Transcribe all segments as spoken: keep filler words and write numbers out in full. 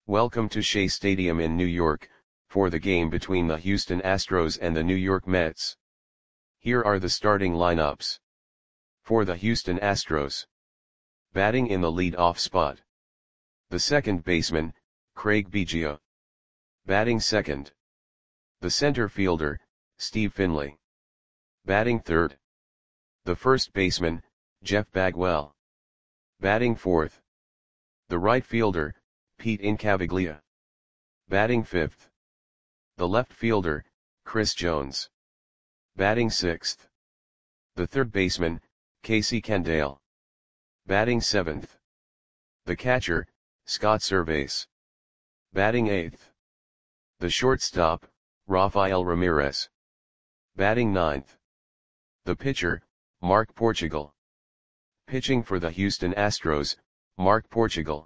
Welcome to Shea Stadium in New York, for the game between the Houston Astros and the New York Mets. Here are the starting lineups. For the Houston Astros. Batting in the lead-off spot. The second baseman, Craig Biggio. Batting second. The center fielder, Steve Finley. Batting third. The first baseman, Jeff Bagwell. Batting fourth. The right fielder, Pete Incaviglia. Batting fifth. The left fielder, Chris Jones. Batting sixth. The third baseman, Casey Candaele. Batting seventh. The catcher, Scott Servais. Batting eighth. The shortstop, Rafael Ramirez. Batting ninth. The pitcher, Mark Portugal. Pitching for the Houston Astros, Mark Portugal.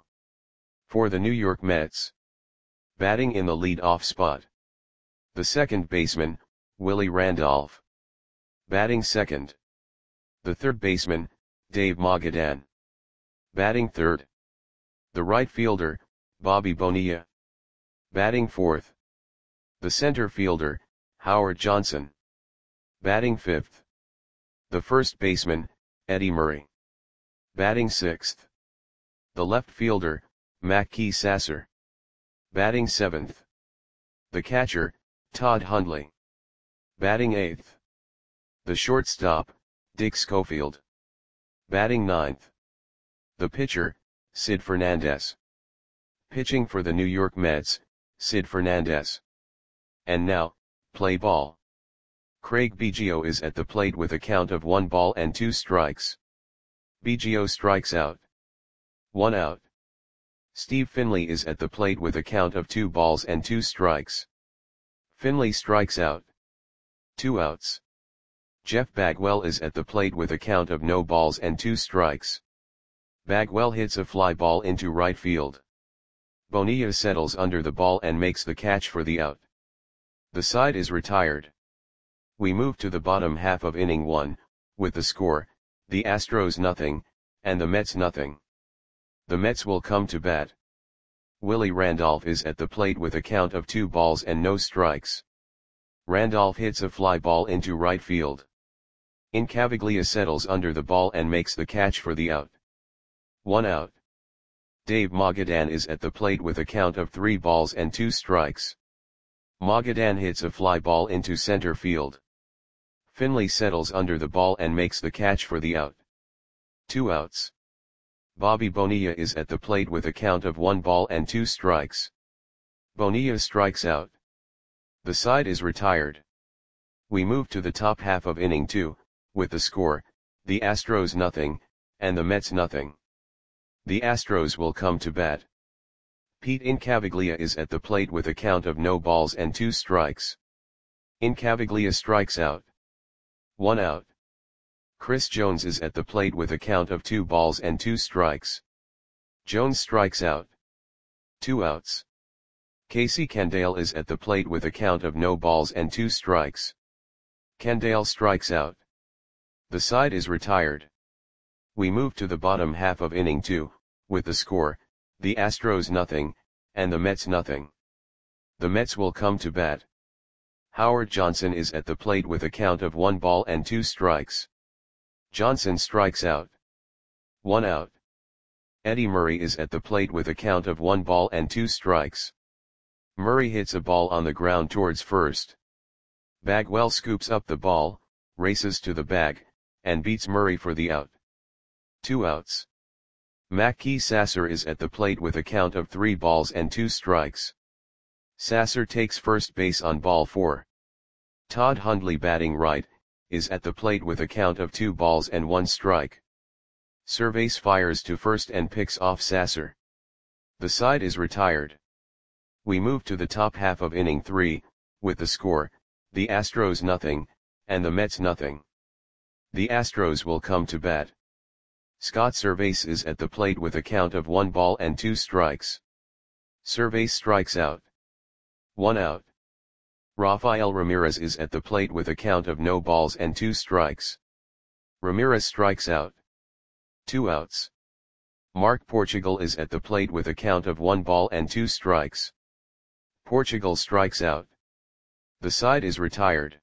For the New York Mets. Batting in the lead-off spot. The second baseman, Willie Randolph. Batting second. The third baseman, Dave Magadan. Batting third. The right fielder, Bobby Bonilla. Batting fourth. The center fielder, Howard Johnson. Batting fifth. The first baseman, Eddie Murray. Batting sixth. The left fielder, Mackey Sasser. Batting seventh. The catcher, Todd Hundley. Batting eighth. The shortstop, Dick Schofield. Batting ninth. The pitcher, Sid Fernandez. Pitching for the New York Mets, Sid Fernandez. And now, play ball. Craig Biggio is at the plate with a count of one ball and two strikes. Biggio strikes out. One out. Steve Finley is at the plate with a count of two balls and two strikes. Finley strikes out. Two outs. Jeff Bagwell is at the plate with a count of no balls and two strikes. Bagwell hits a fly ball into right field. Bonilla settles under the ball and makes the catch for the out. The side is retired. We move to the bottom half of inning one, with the score, the Astros nothing, and the Mets nothing. The Mets will come to bat. Willie Randolph is at the plate with a count of two balls and no strikes. Randolph hits a fly ball into right field. Incaviglia settles under the ball and makes the catch for the out. One out. Dave Magadan is at the plate with a count of three balls and two strikes. Magadan hits a fly ball into center field. Finley settles under the ball and makes the catch for the out. Two outs. Bobby Bonilla is at the plate with a count of one ball and two strikes. Bonilla strikes out. The side is retired. We move to the top half of inning two, with the score, the Astros nothing, and the Mets nothing. The Astros will come to bat. Pete Incaviglia is at the plate with a count of no balls and two strikes. Incaviglia strikes out. One out. Chris Jones is at the plate with a count of two balls and two strikes. Jones strikes out. Two outs. Casey Candaele is at the plate with a count of no balls and two strikes. Candaele strikes out. The side is retired. We move to the bottom half of inning two, with the score, the Astros nothing, and the Mets nothing. The Mets will come to bat. Howard Johnson is at the plate with a count of one ball and two strikes. Johnson strikes out. One out. Eddie Murray is at the plate with a count of one ball and two strikes. Murray hits a ball on the ground towards first. Bagwell scoops up the ball, races to the bag, and beats Murray for the out. Two outs. Mackey Sasser is at the plate with a count of three balls and two strikes. Sasser takes first base on ball four. Todd Hundley, batting right, is at the plate with a count of two balls and one strike. Servais fires to first and picks off Sasser. The side is retired. We move to the top half of inning three, with the score, the Astros nothing, and the Mets nothing. The Astros will come to bat. Scott Servais is at the plate with a count of one ball and two strikes. Servais strikes out. One out. Rafael Ramirez is at the plate with a count of no balls and two strikes. Ramirez strikes out. Two outs. Mark Portugal is at the plate with a count of one ball and two strikes. Portugal strikes out. The side is retired.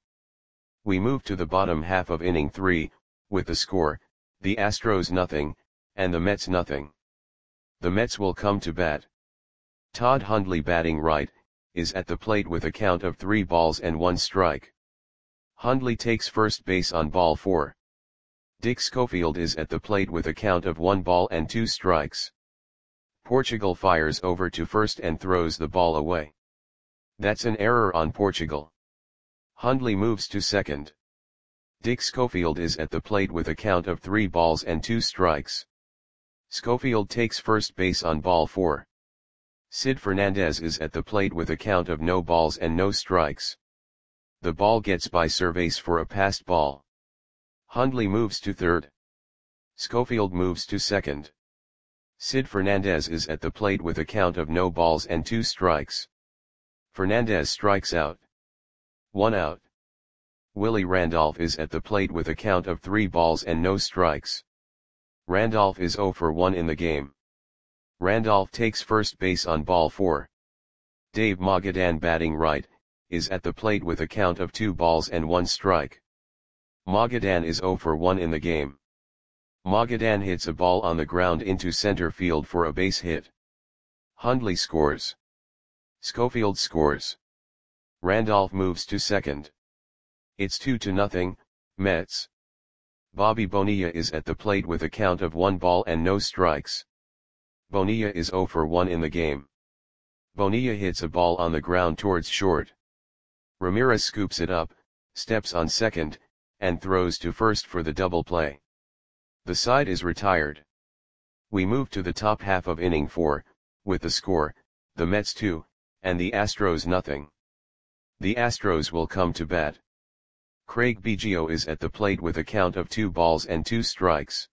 We move to the bottom half of inning three, with the score, the Astros nothing, and the Mets nothing. The Mets will come to bat. Todd Hundley, batting right, is at the plate with a count of three balls and one strike. Hundley takes first base on ball four. Dick Schofield is at the plate with a count of one ball and two strikes. Portugal fires over to first and throws the ball away. That's an error on Portugal. Hundley moves to second. Dick Schofield is at the plate with a count of three balls and two strikes. Schofield takes first base on ball four. Sid Fernandez is at the plate with a count of no balls and no strikes. The ball gets by Cervais for a passed ball. Hundley moves to third. Schofield moves to second. Sid Fernandez is at the plate with a count of no balls and two strikes. Fernandez strikes out. One out. Willie Randolph is at the plate with a count of three balls and no strikes. Randolph is zero for one in the game. Randolph takes first base on ball four. Dave Magadan, batting right, is at the plate with a count of two balls and one strike. Magadan is zero for one in the game. Magadan hits a ball on the ground into center field for a base hit. Hundley scores. Schofield scores. Randolph moves to second. It's two to nothing, Mets. Bobby Bonilla is at the plate with a count of one ball and no strikes. Bonilla is zero for one in the game. Bonilla hits a ball on the ground towards short. Ramirez scoops it up, steps on second, and throws to first for the double play. The side is retired. We move to the top half of inning four, with the score, the Mets two, and the Astros nothing. The Astros will come to bat. Craig Biggio is at the plate with a count of two balls and two strikes.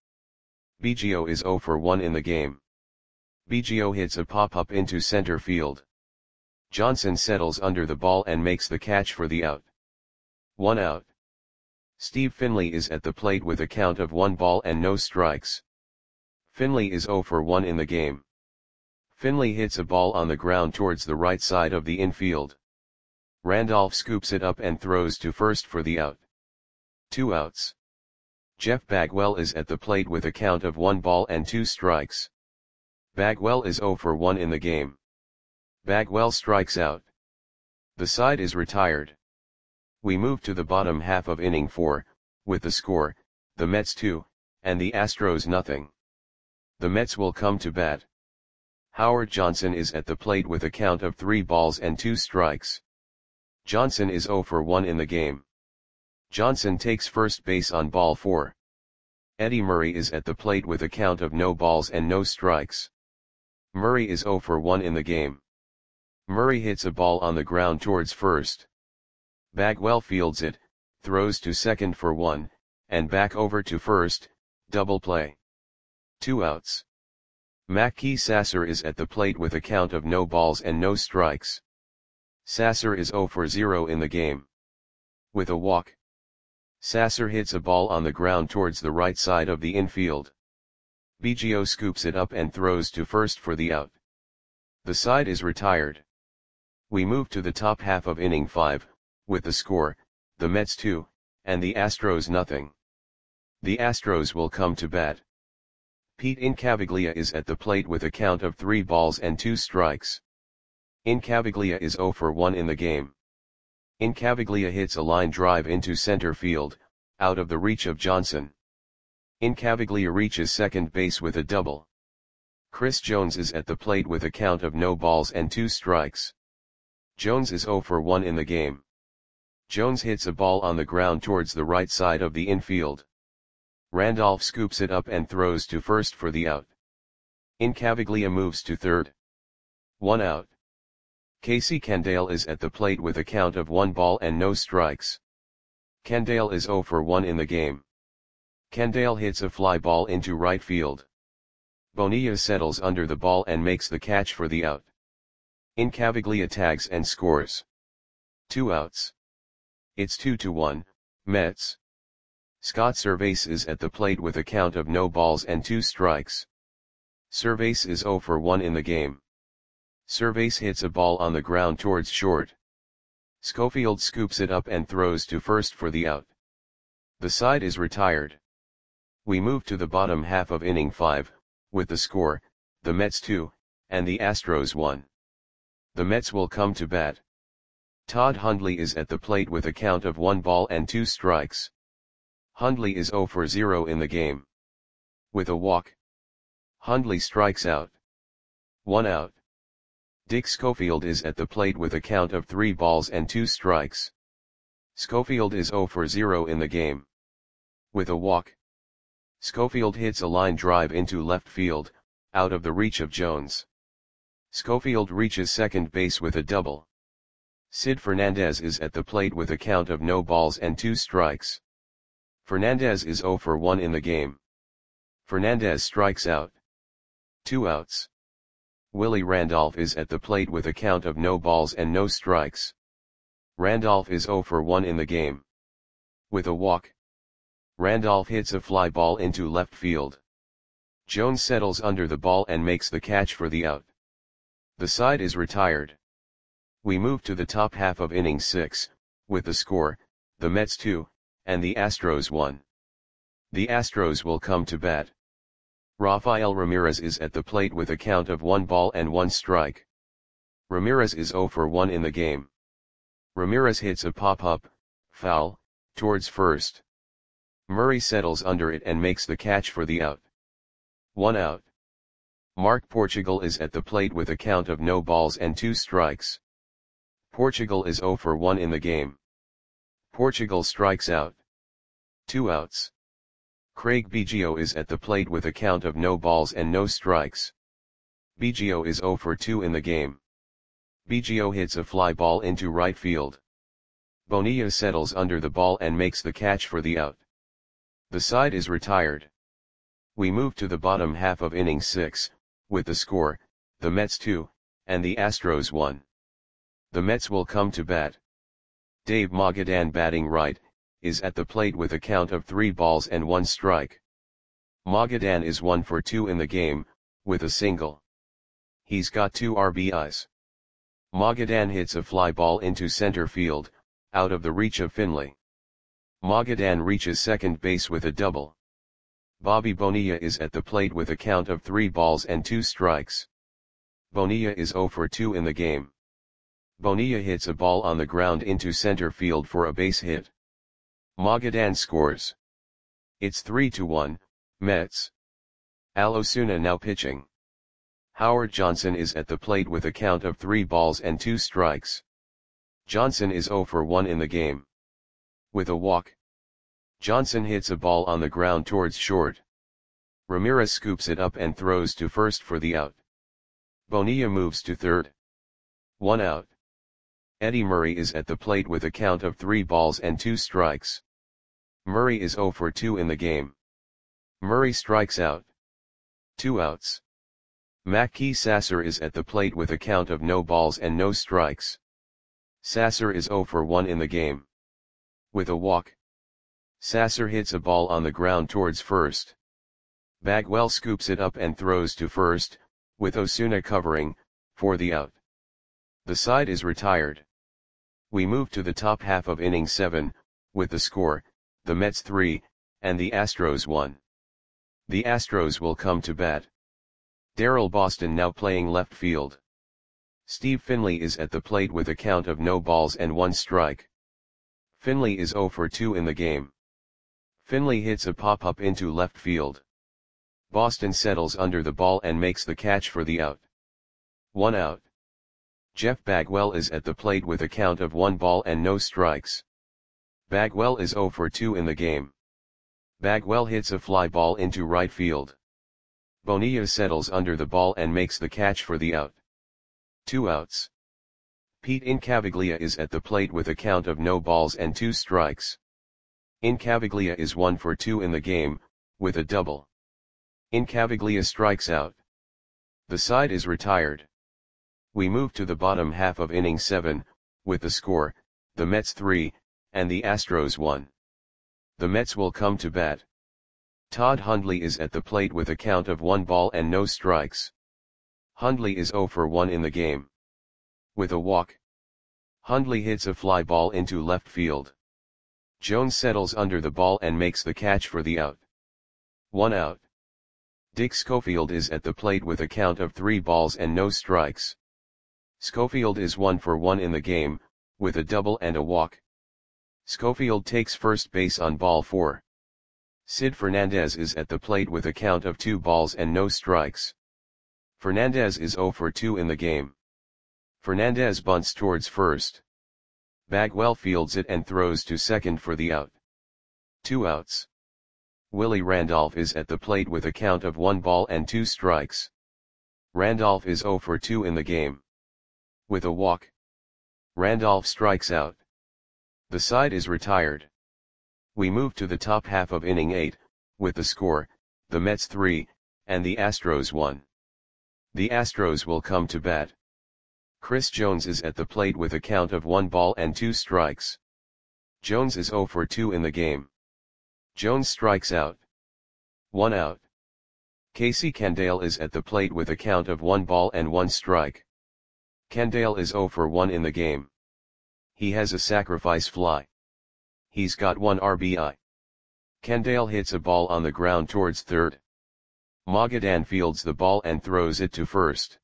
Biggio is zero for one in the game. Biggio hits a pop-up into center field. Johnson settles under the ball and makes the catch for the out. One out. Steve Finley is at the plate with a count of one ball and no strikes. Finley is zero for one in the game. Finley hits a ball on the ground towards the right side of the infield. Randolph scoops it up and throws to first for the out. Two outs. Jeff Bagwell is at the plate with a count of one ball and two strikes. Bagwell is zero for one in the game. Bagwell strikes out. The side is retired. We move to the bottom half of inning four, with the score, the Mets two, and the Astros nothing. The Mets will come to bat. Howard Johnson is at the plate with a count of three balls and two strikes. Johnson is zero for one in the game. Johnson takes first base on ball four. Eddie Murray is at the plate with a count of no balls and no strikes. Murray is zero for one in the game. Murray hits a ball on the ground towards first. Bagwell fields it, throws to second for one, and back over to first, double play. Two outs. Mackey Sasser is at the plate with a count of no balls and no strikes. Sasser is zero for zero in the game. With a walk. Sasser hits a ball on the ground towards the right side of the infield. Biggio scoops it up and throws to first for the out. The side is retired. We move to the top half of inning five, with the score, the Mets two, and the Astros nothing. The Astros will come to bat. Pete Incaviglia is at the plate with a count of three balls and two strikes. Incaviglia is zero for one in the game. Incaviglia hits a line drive into center field, out of the reach of Johnson. Incaviglia reaches second base with a double. Chris Jones is at the plate with a count of no balls and two strikes. Jones is zero for one in the game. Jones hits a ball on the ground towards the right side of the infield. Randolph scoops it up and throws to first for the out. Incaviglia moves to third. One out. Casey Candale is at the plate with a count of one ball and no strikes. Candale is zero for one in the game. Candale hits a fly ball into right field. Bonilla settles under the ball and makes the catch for the out. Incaviglia tags and scores. Two outs. It's two to one, Mets. Scott Cervais is at the plate with a count of no balls and two strikes. Cervase is zero for one in the game. Cervase hits a ball on the ground towards short. Schofield scoops it up and throws to first for the out. The side is retired. We move to the bottom half of inning five, with the score, the Mets two, and the Astros one. The Mets will come to bat. Todd Hundley is at the plate with a count of one ball and two strikes. Hundley is zero for zero in the game. With a walk, Hundley strikes out. One out. Dick Schofield is at the plate with a count of three balls and two strikes. Schofield is zero for zero in the game. With a walk, Schofield hits a line drive into left field, out of the reach of Jones. Schofield reaches second base with a double. Sid Fernandez is at the plate with a count of no balls and two strikes. Fernandez is zero for one in the game. Fernandez strikes out. Two outs. Willie Randolph is at the plate with a count of no balls and no strikes. Randolph is zero for one in the game. With a walk, Randolph hits a fly ball into left field. Jones settles under the ball and makes the catch for the out. The side is retired. We move to the top half of inning six, with the score, the Mets two, and the Astros one. The Astros will come to bat. Rafael Ramirez is at the plate with a count of one ball and one strike. Ramirez is zero for one in the game. Ramirez hits a pop-up, foul, towards first. Murray settles under it and makes the catch for the out. One out. Mark Portugal is at the plate with a count of no balls and two strikes. Portugal is zero for one in the game. Portugal strikes out. Two outs. Craig Biggio is at the plate with a count of no balls and no strikes. Biggio is zero for two in the game. Biggio hits a fly ball into right field. Bonilla settles under the ball and makes the catch for the out. The side is retired. We move to the bottom half of inning six, with the score, the Mets two, and the Astros one. The Mets will come to bat. Dave Magadan, batting right, is at the plate with a count of three balls and one strike. Magadan is one for two in the game, with a single. He's got two R B Is. Magadan hits a fly ball into center field, out of the reach of Finley. Magadan reaches second base with a double. Bobby Bonilla is at the plate with a count of three balls and two strikes. Bonilla is zero for two in the game. Bonilla hits a ball on the ground into center field for a base hit. Magadan scores. It's three to one, Mets. Al Osuna now pitching. Howard Johnson is at the plate with a count of three balls and two strikes. Johnson is zero for one in the game. With a walk, Johnson hits a ball on the ground towards short. Ramirez scoops it up and throws to first for the out. Bonilla moves to third. One out. Eddie Murray is at the plate with a count of three balls and two strikes. Murray is zero for two in the game. Murray strikes out. Two outs. Mackey Sasser is at the plate with a count of no balls and no strikes. Sasser is zero for one in the game. With a walk, Sasser hits a ball on the ground towards first. Bagwell scoops it up and throws to first, with Osuna covering, for the out. The side is retired. We move to the top half of inning seven, with the score, the Mets three, and the Astros one. The Astros will come to bat. Darrell Boston now playing left field. Steve Finley is at the plate with a count of no balls and one strike. Finley is zero for two in the game. Finley hits a pop-up into left field. Boston settles under the ball and makes the catch for the out. One out. Jeff Bagwell is at the plate with a count of one ball and no strikes. Bagwell is zero for two in the game. Bagwell hits a fly ball into right field. Bonilla settles under the ball and makes the catch for the out. Two outs. Pete Incaviglia is at the plate with a count of no balls and two strikes. Incaviglia is one for two in the game, with a double. Incaviglia strikes out. The side is retired. We move to the bottom half of inning seven, with the score, the Mets three, and the Astros one. The Mets will come to bat. Todd Hundley is at the plate with a count of one ball and no strikes. Hundley is zero for one in the game. With a walk, Hundley hits a fly ball into left field. Jones settles under the ball and makes the catch for the out. One out. Dick Schofield is at the plate with a count of three balls and no strikes. Schofield is one for one in the game, with a double and a walk. Schofield takes first base on ball four. Sid Fernandez is at the plate with a count of two balls and no strikes. Fernandez is zero for two in the game. Fernandez bunts towards first. Bagwell fields it and throws to second for the out. Two outs. Willie Randolph is at the plate with a count of one ball and two strikes. Randolph is zero for two in the game. With a walk, Randolph strikes out. The side is retired. We move to the top half of inning eight, with the score, the Mets three, and the Astros one. The Astros will come to bat. Chris Jones is at the plate with a count of one ball and two strikes. Jones is zero for two in the game. Jones strikes out. One out. Casey Candale is at the plate with a count of one ball and one strike. Candale is zero for one in the game. He has a sacrifice fly. He's got one R B I. Candale hits a ball on the ground towards third. Magadan fields the ball and throws it to first.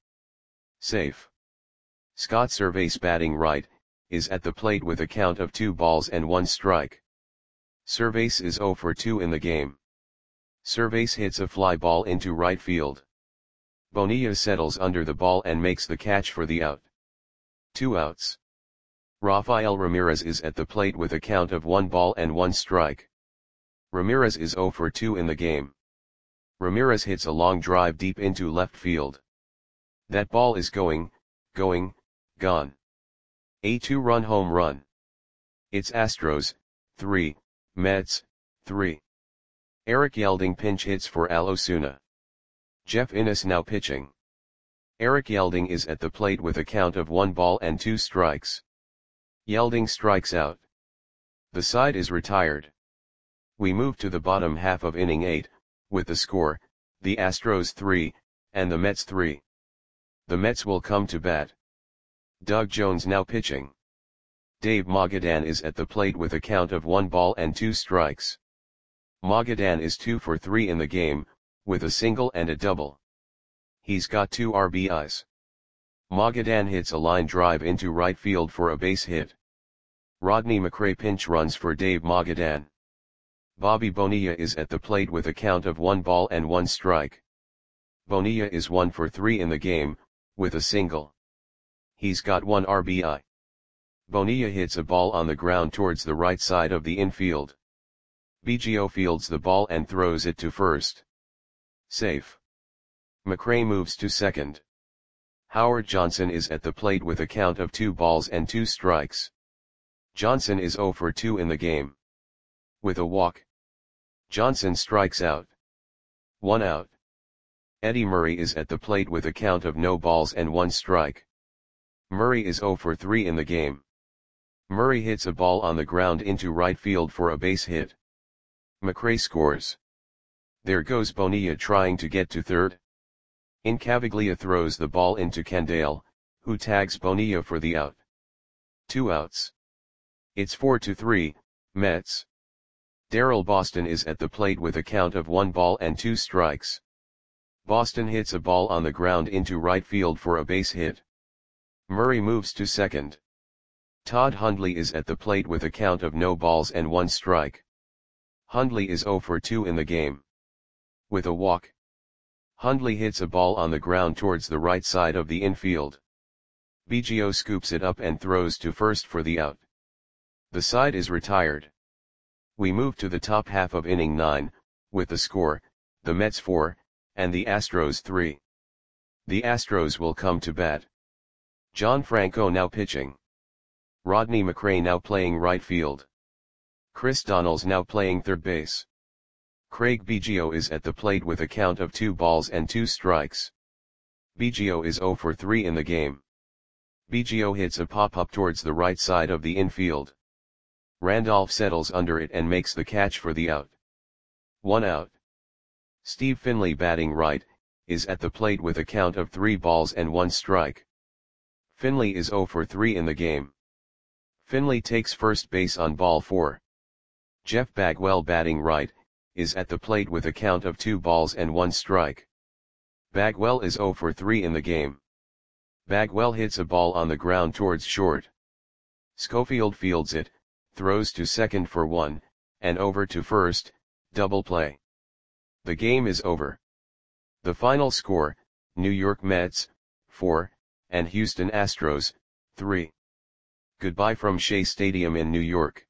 Safe. Scott Servais, batting right, is at the plate with a count of two balls and one strike. Servais is zero for two in the game. Servais hits a fly ball into right field. Bonilla settles under the ball and makes the catch for the out. Two outs. Rafael Ramirez is at the plate with a count of one ball and one strike. Ramirez is zero for two in the game. Ramirez hits a long drive deep into left field. That ball is going, going, gone. A two-run home run. It's Astros, three, Mets, three. Eric Yelding pinch hits for Al Osuna. Jeff Innes now pitching. Eric Yelding is at the plate with a count of one ball and two strikes. Yelding strikes out. The side is retired. We move to the bottom half of inning eight, with the score, the Astros three, and the Mets three. The Mets will come to bat. Doug Jones now pitching. Dave Magadan is at the plate with a count of one ball and two strikes. Magadan is two for three in the game, with a single and a double. He's got two R B Is. Magadan hits a line drive into right field for a base hit. Rodney McRae pinch runs for Dave Magadan. Bobby Bonilla is at the plate with a count of one ball and one strike. Bonilla is one for three in the game, with a single. He's got one R B I. Bonilla hits a ball on the ground towards the right side of the infield. Biggio fields the ball and throws it to first. Safe. McRae moves to second. Howard Johnson is at the plate with a count of two balls and two strikes. Johnson is zero for two in the game. With a walk, Johnson strikes out. One out. Eddie Murray is at the plate with a count of no balls and one strike. Murray is zero for three in the game. Murray hits a ball on the ground into right field for a base hit. McRae scores. There goes Bonilla trying to get to third. Incaviglia throws the ball into Candale, who tags Bonilla for the out. Two outs. It's four to three, Mets. Darrell Boston is at the plate with a count of one ball and two strikes. Boston hits a ball on the ground into right field for a base hit. Murray moves to second. Todd Hundley is at the plate with a count of no balls and one strike. Hundley is zero for two in the game. With a walk, Hundley hits a ball on the ground towards the right side of the infield. Biggio scoops it up and throws to first for the out. The side is retired. We move to the top half of inning nine, with the score, the Mets four, and the Astros three. The Astros will come to bat. John Franco now pitching. Rodney McRae now playing right field. Chris Donnells now playing third base. Craig Biggio is at the plate with a count of two balls and two strikes. Biggio is zero for three in the game. Biggio hits a pop-up towards the right side of the infield. Randolph settles under it and makes the catch for the out. One out. Steve Finley batting right, is at the plate with a count of three balls and one strike. Finley is zero for three in the game. Finley takes first base on ball four. Jeff Bagwell batting right, is at the plate with a count of two balls and one strike. Bagwell is zero for three in the game. Bagwell hits a ball on the ground towards short. Schofield fields it, throws to second for one, and over to first, double play. The game is over. The final score, New York Mets, four, and Houston Astros, three. Goodbye from Shea Stadium in New York.